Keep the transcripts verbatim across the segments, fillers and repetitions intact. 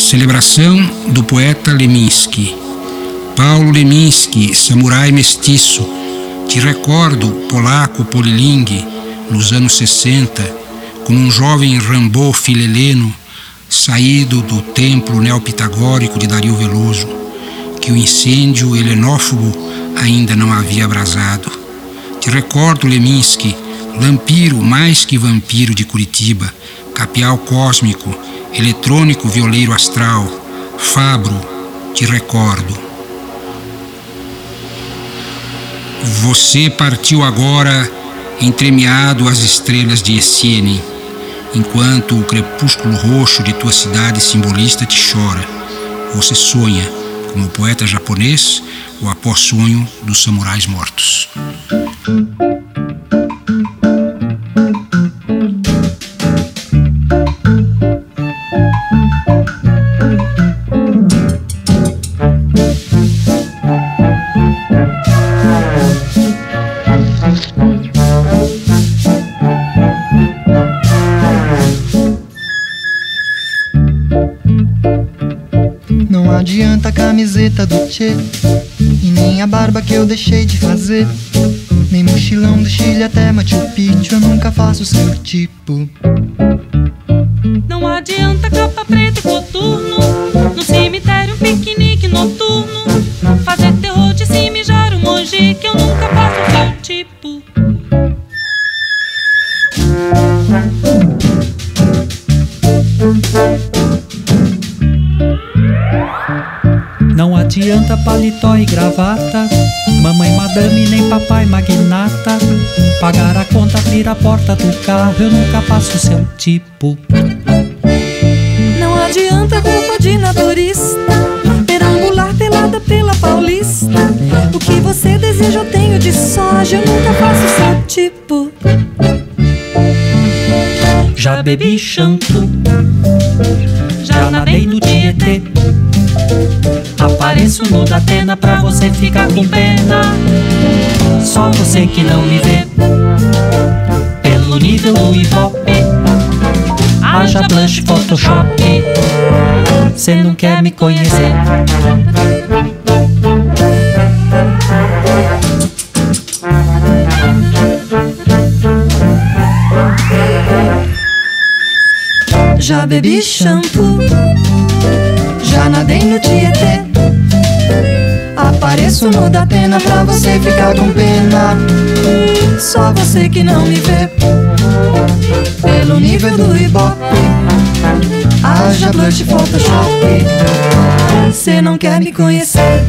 Celebração do poeta Leminski. Paulo Leminski, samurai mestiço, te recordo, polaco polilingue, nos anos sessenta, como um jovem Rambô filheleno, saído do templo neopitagórico de Dario Veloso, que o incêndio helenófobo ainda não havia abrasado. Te recordo, Leminski, lampiro mais que vampiro de Curitiba, capial cósmico, eletrônico violeiro astral, Fabro, te recordo. Você partiu agora entremeado às estrelas de Essene, enquanto o crepúsculo roxo de tua cidade simbolista te chora. Você sonha, como o poeta japonês, o após-sonho dos samurais mortos. Não adianta a camiseta do Che, e nem a barba que eu deixei de fazer, nem mochilão do Chile até Machu Picchu, eu nunca faço seu tipo. Não adianta capa preta e coturno, no cemitério um piquenique noturno, fazer terror de se mijar um monge, que eu nunca faço seu tipo. Não adianta paletó e gravata, mamãe madame nem papai magnata, pagar a conta, abrir a porta do carro, eu nunca passo seu tipo. Não adianta roupa de naturista, perambular pelada pela Paulista, o que você deseja eu tenho de soja, eu nunca faço seu tipo. Já bebi shampoo, já nadei no Tietê, apareço no Datena pra você ficar com pena. Só você que não me vê pelo nível do Ibope, haja blush, Photoshop, cê não quer me conhecer. Já bebi shampoo, já nadei no Tietê, apareço no Datena pra você ficar com pena. Só você que não me vê pelo nível do Ibope, haja blush, Photoshop, cê não quer me conhecer.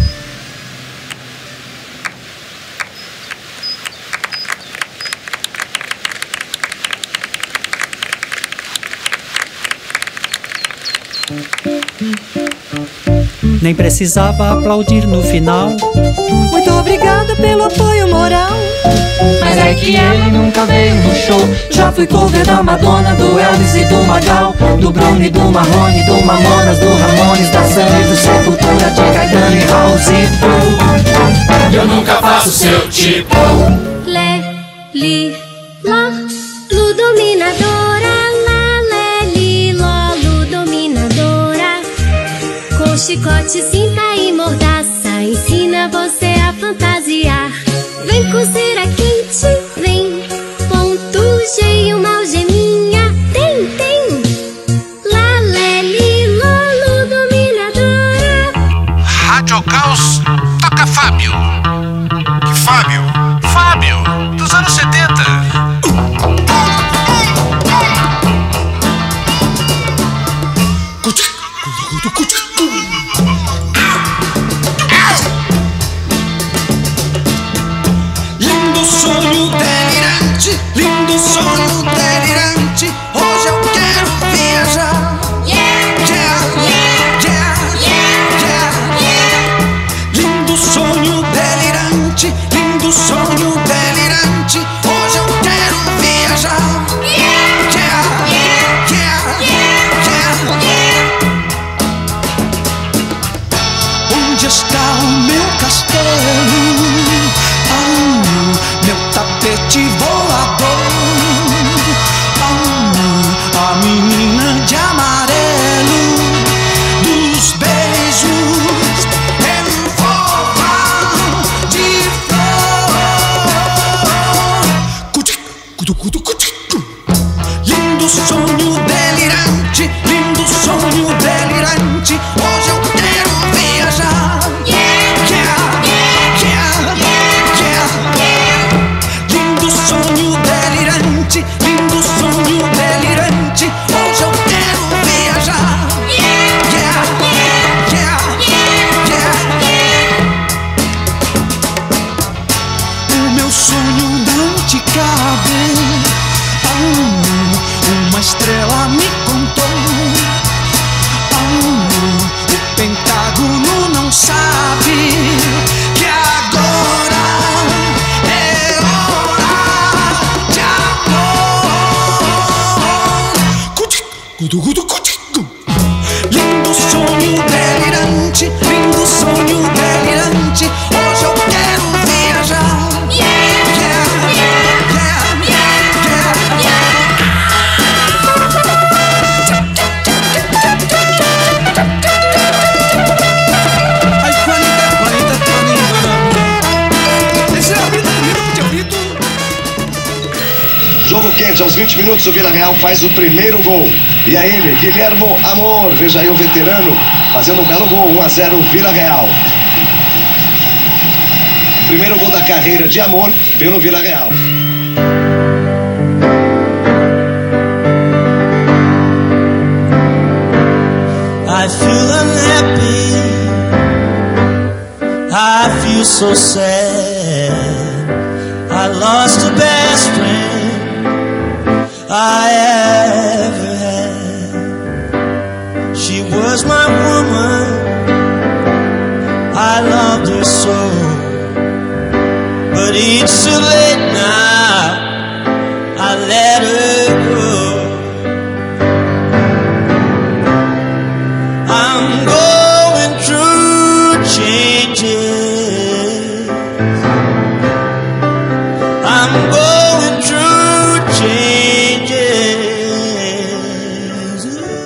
Nem precisava aplaudir no final, muito obrigada pelo apoio moral, mas é que ele nunca veio no show. já fui cover da Madonna, do Elvis e do Magal, do Bruno, do Marrone, do Mamonas, do Ramones, da Sandy, do Sepultura, de Caetano e Raulzito. Eu nunca faço seu tipo. Lé, li, ló, lu dominadora, lá, lé, li, ló, lu dominadora. Com chicote, cinta e mordaça, ensina você a fantasiar. Vem com cera quente, vem, ponto G e uma algeminha, tem, tem. Lá, lé, li, ló, lu dominadora. Rádio Caos toca Fábio. Que Fábio? Fábio, dos anos setenta. Lindo Lindo sonho delirante, lindo sonho delirante. Hoje eu quero viajar. Yeah, yeah, yeah, yeah, yeah. Lindo sonho delirante, lindo sonho delirante. Hoje eu quero viajar. Yeah, yeah, yeah, yeah, yeah. O meu sonho não te cabe. Uma estrela me contou. Oh, o Pentágono não sabe que agora é hora de amor. Lindo sonho delirante, lindo sonho delirante. Hoje eu quero viajar. Yeah, yeah, yeah, yeah, yeah, yeah. Jogo quente, aos vinte minutos o Vila Real faz o primeiro gol. E a ele, Guilhermo Amor, veja aí o veterano fazendo um belo gol, um a zero Vila Real. Primeiro gol da carreira de Amor pelo Vila Real. I feel unhappy, I feel so sad. I lost the best friend I ever had. She was my woman, I loved her so. But it's too late now, I let her go. I'm going through changes. I'm going through changes.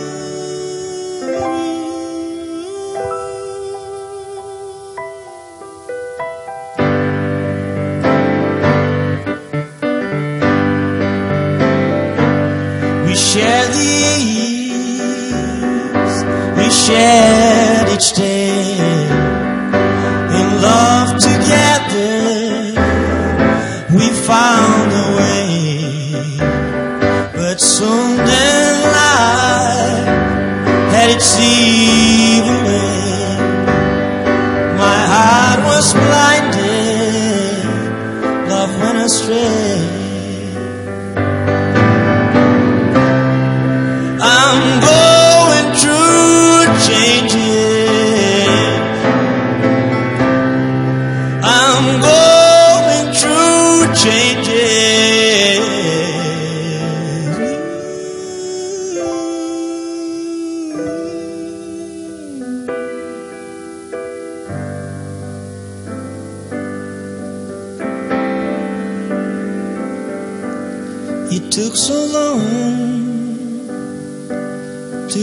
We share these, we shared each day in love together. We found a way, but soon then life had its evil way. My heart was blinded, love went astray. I'm going through changes. I'm going through changes. It took so long to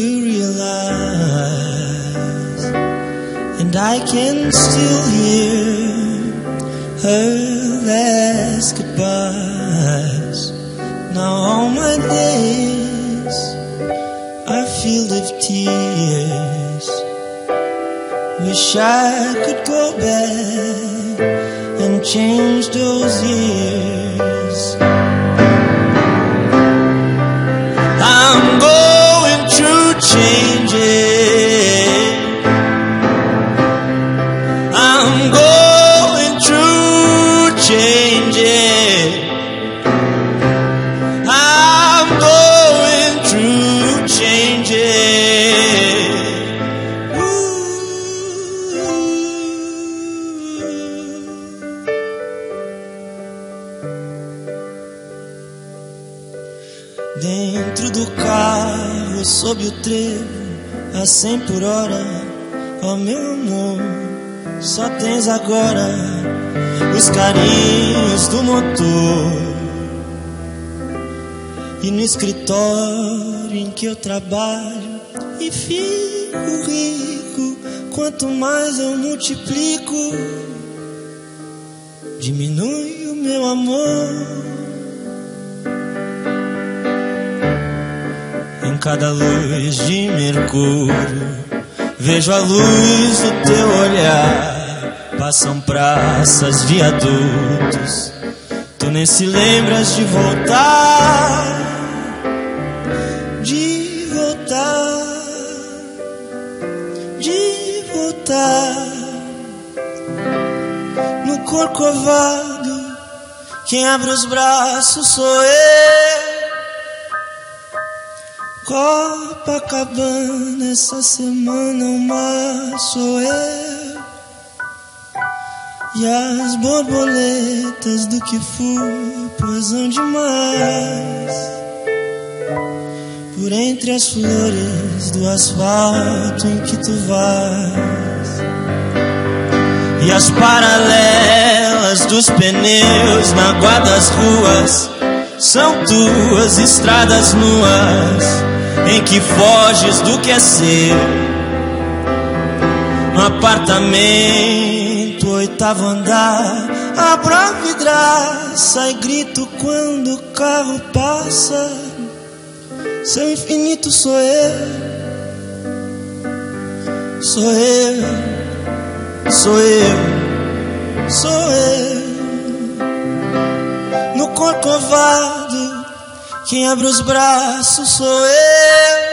realize, and I can still hear her last goodbyes. Now all my days are filled with tears. Wish I could go back and change those years. I'm going through changes. I'm going through changes. I'm going through changes. Dentro do carro, sob o trevo, a cem por hora. Oh meu amor, só tens agora os carinhos do motor. E no escritório em que eu trabalho e fico rico, quanto mais eu multiplico, diminui o meu amor. cada luz de Mercúrio. Vejo a luz do teu olhar. Passam praças, viadutos. Tu nem se lembras de voltar. De voltar. De voltar. No Corcovado, quem abre os braços sou eu. Copacabana, essa semana o mar sou eu. E as borboletas do que fui posam demais por entre as flores do asfalto em que tu vais. E as paralelas dos pneus na água das ruas são tuas estradas nuas em que foges do que é seu. No apartamento, oitavo andar, abro a vidraça e grito quando o carro passa. Seu infinito sou eu. Sou eu. Sou eu. Sou eu. No Corcovado, quem abre os braços sou eu.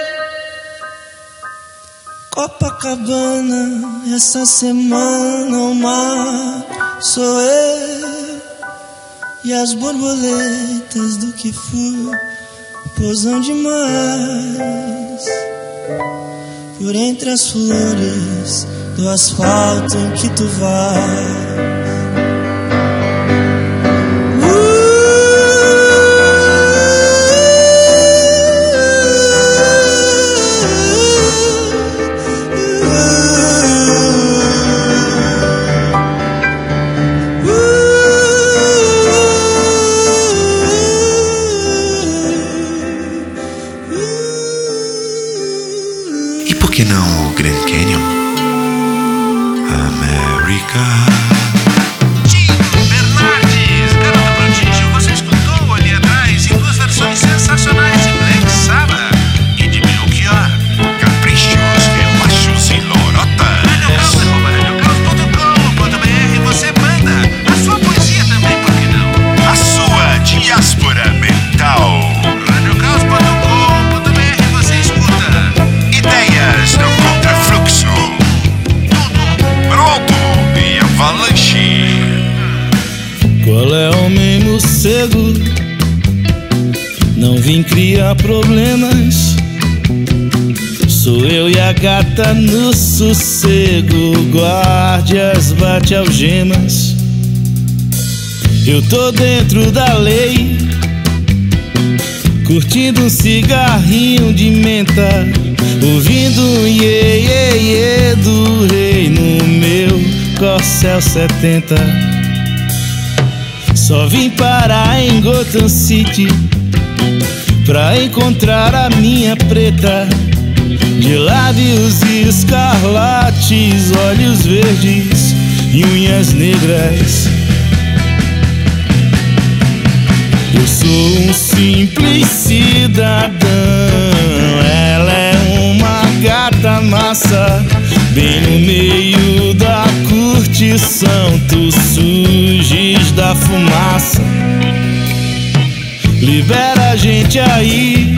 Copacabana, essa semana o mar sou eu. E as borboletas do que fui posam demais por entre as flores do asfalto em que tu vais. Que não o Grand Canyon? América. Tim Bernardes, garota prodígio, você escutou ali atrás em duas versões sensacionais de Black Sabbath e de Belchior. Caprichos, relaxos e lorotas. radiocaos arroba radiocaos ponto com ponto b r, você manda a sua poesia também, por que não? A sua diáspora mental. radiocaos ponto com ponto b r, você escuta ideias no contrafluxo. tudo Pronto e avalanche. Qual é, homem morcego? Não vim criar problemas. Sou eu e a gata no sossego. Guardias, bate algemas. Eu tô dentro da lei, curtindo um cigarrinho de menta, ouvindo um iê, iê, iê do rei no meu Corcel setenta. Só vim parar em Gotham City pra encontrar a minha preta, de lábios escarlates, olhos verdes e unhas negras. Eu sou um simples cidadão, ela é uma gata massa, bem no meio da curtição, tu surges da fumaça. Libera a gente aí,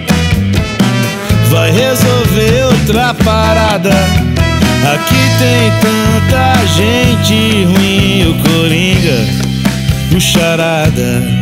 vai resolver outra parada. Aqui tem tanta gente ruim, o Coringa, o Charada.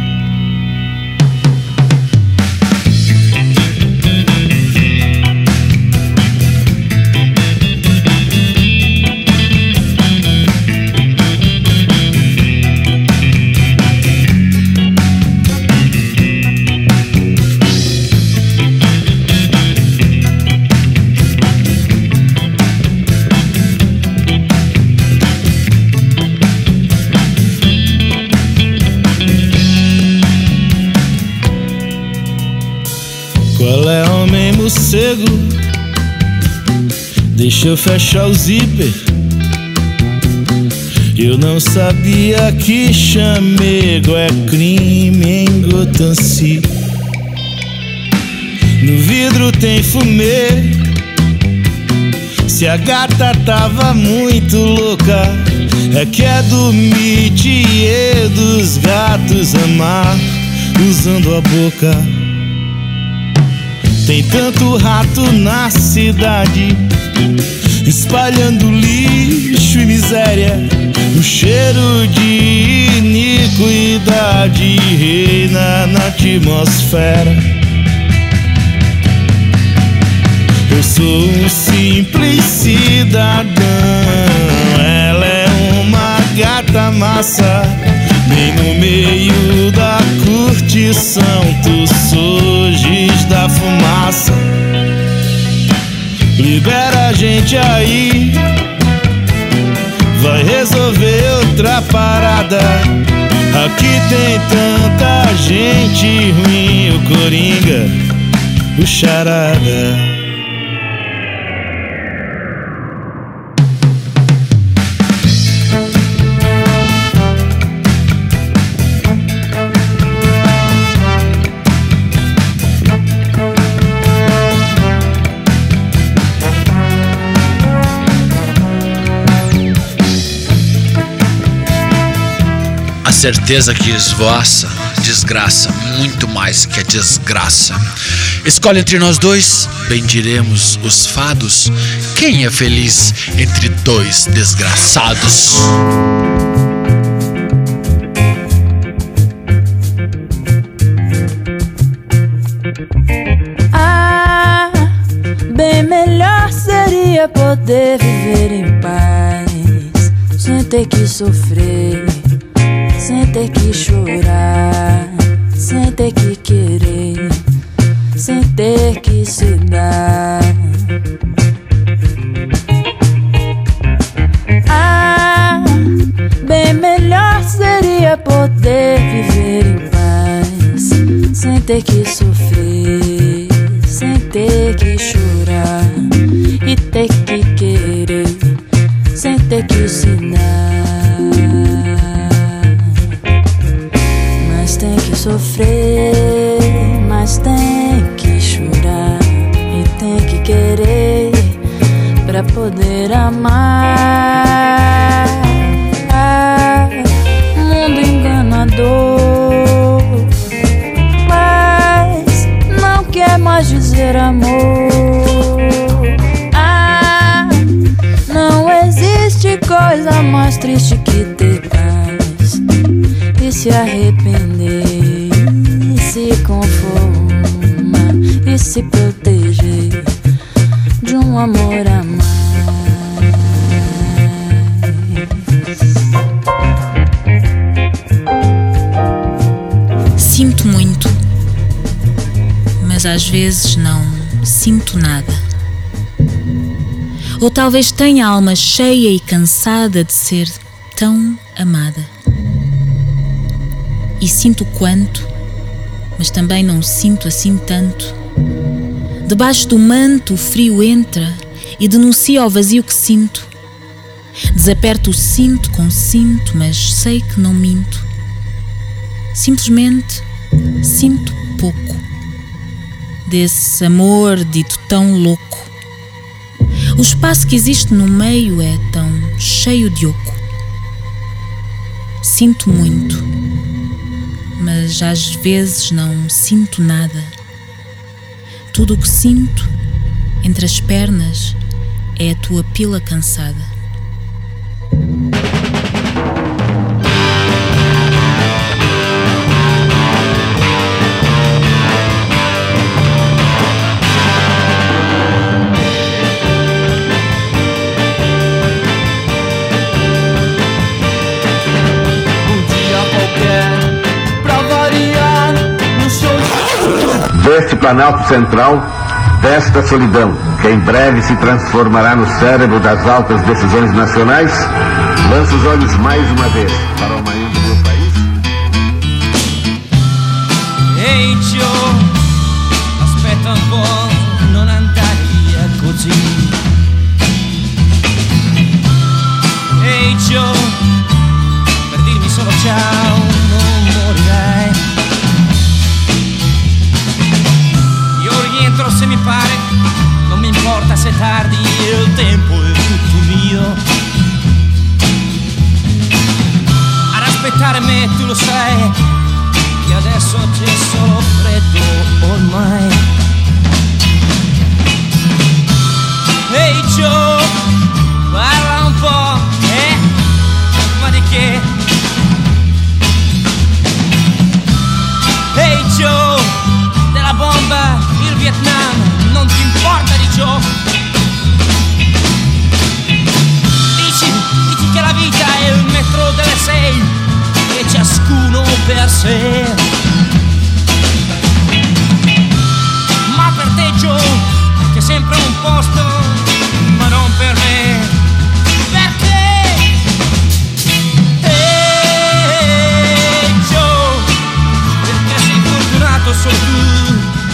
Qual é, homem morcego? Deixa eu fechar o zíper. Eu não sabia que chamego é crime em Gotham City. no vidro tem fumê. Se a gata tava muito louca, é que é do métier dos gatos amar usando a boca. Tem tanto rato na cidade, espalhando lixo e miséria. O cheiro de iniquidade reina na atmosfera. Eu sou um simples cidadão, ela é uma gata massa. Bem no meio da curtição, tu surges da fumaça. Libera a gente aí, vai resolver outra parada. Aqui tem tanta gente ruim, o Coringa, o Charada. Certeza que esvoaça, desgraça muito mais que a desgraça. Escolhe entre nós dois, bendiremos os fados. Quem é feliz entre dois desgraçados? Ah, bem melhor seria poder viver em paz, sem ter que sofrer, sem ter que chorar, sem ter que querer, sem ter que se dar. Ah, bem melhor seria poder viver em paz, sem ter que sofrer, sem ter que chorar e ter que querer, sem ter que se dar. Tem que sofrer, mas tem que chorar e tem que querer pra poder amar. Ah, mundo enganador, mas não quer mais dizer amor. Ah, não existe coisa mais triste que ter paz e se arrepender, e se conformar, e se proteger de um amor a mais. Sinto muito, mas às vezes não sinto nada. Ou talvez tenha a alma cheia e cansada de ser tão amada. E sinto quanto, mas também não sinto assim tanto. Debaixo do manto o frio entra e denuncia o vazio que sinto. Desaperto o cinto com cinto, mas sei que não minto. Simplesmente sinto pouco desse amor dito tão louco. O espaço que existe no meio é tão cheio de oco. Sinto muito, mas às vezes não sinto nada. Tudo o que sinto entre as pernas é a tua pila cansada. Deste Planalto Central, desta solidão, que em breve se transformará no cérebro das altas decisões nacionais, lança os olhos mais uma vez para o amanhã do meu país. Ehi Joe, aspetta un po', non andare via così. Ehi Joe, per dirmi solo ciao, non morirai. Io rientro importa se tardi, il tempo è tutto mio. Ad aspettare me tu lo sai, che adesso c'è solo freddo ormai. Ehi hey Joe, parla un po', eh? Ma di che? Ehi hey Joe, della bomba, il Vietnam, non ti importa di ciò? Dici, dici che la vita è il metro delle sei e ciascuno per sé. Ma per te Joe c'è sempre un posto, ma non per me. Perché? Ehi Joe, perché sei fortunato solo tu.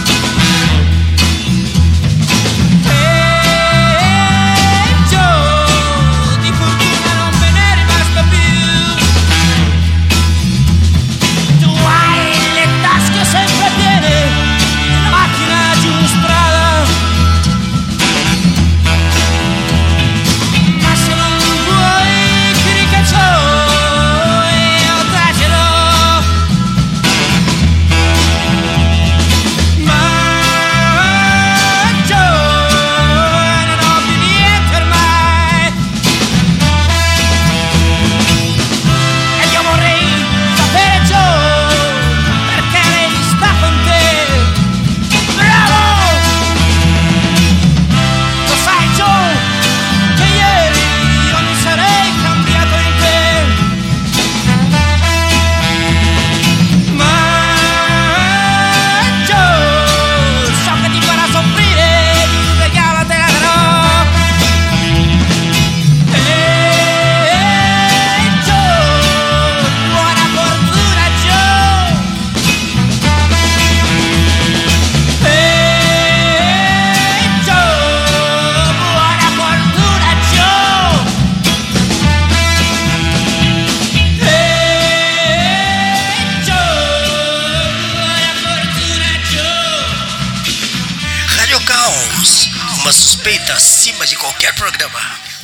Acima de qualquer programa.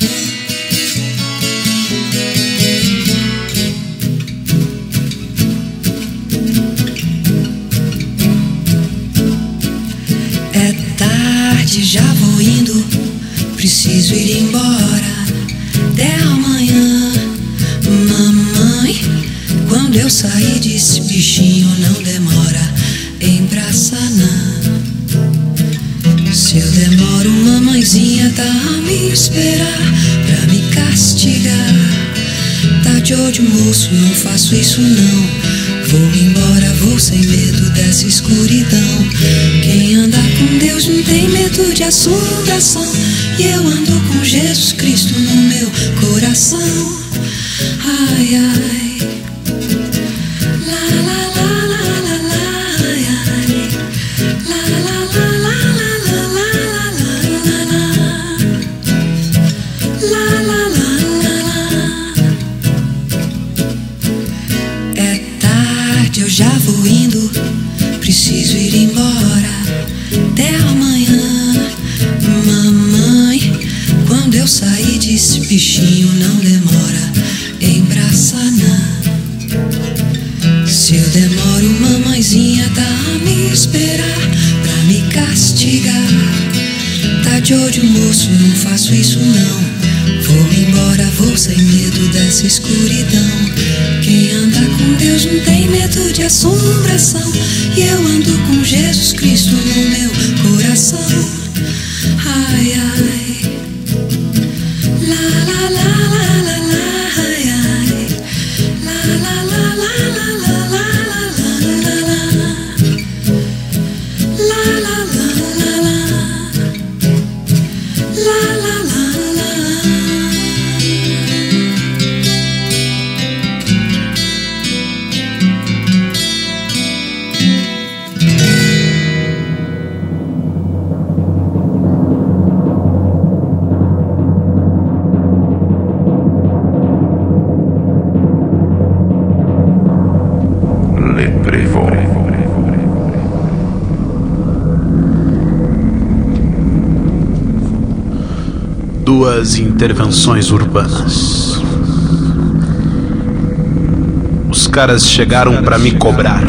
É tarde, já vou indo, preciso ir embora. Até amanhã, mamãe. Quando eu saí disse, bichinho, não demora, embraça não. Se eu demoro, mamãezinha tá a me esperar pra me castigar. Tá de olho, moço, não faço isso não. Vou embora, vou sem medo dessa escuridão. Quem anda com Deus não tem medo de assombração. E eu ando com Jesus Cristo no meu coração. Ai, ai. Já vou indo, preciso ir embora. Até amanhã, mamãe. Quando eu saí disse, bichinho, não demora, embraça não. Se eu demoro, mamãezinha tá a me esperar pra me castigar. Tá de olho, moço, não faço isso não. Vou embora, vou sem medo dessa escuridão. Quem anda com Deus não tem medo de assombração. E eu ando com Jesus Cristo no meu coração. Ai, ai. La, la, la, la, la, la, ai, ai. La, la, la, la, la, la, la, la, la, la. La, la, la, la, la. La, la, la, la. duas intervenções urbanas. Os caras chegaram pra me cobrar.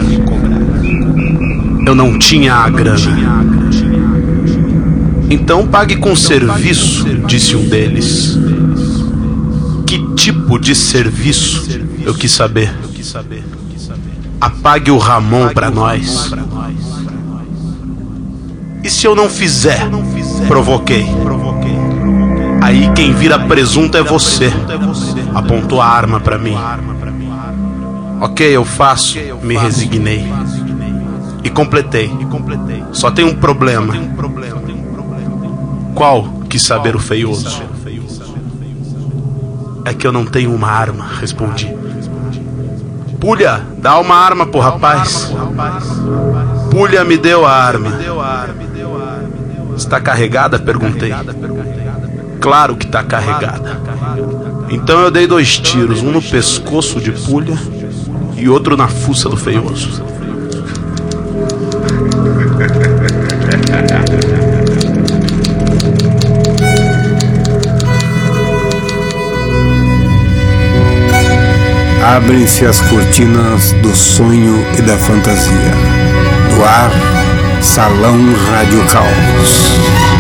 Eu não tinha a grana. Então pague com serviço, disse um deles. Que tipo de serviço? Eu quis saber. Apague o Ramon pra nós. E se eu não fizer? Provoquei. Aí quem vira presunto é você. Apontou a arma pra mim. Ok, eu faço. Me resignei. E completei. Só tem um problema. Qual? Quis saber o feioso. É que eu não tenho uma arma, respondi. Pulha, dá uma arma pro rapaz. Pulha me deu a arma. Está carregada? Perguntei. Claro que está carregada. Então eu dei dois tiros, um no pescoço de Pulha e outro na fuça do feioso. Abrem-se as cortinas do sonho e da fantasia. No ar, Salão Rádio Caos.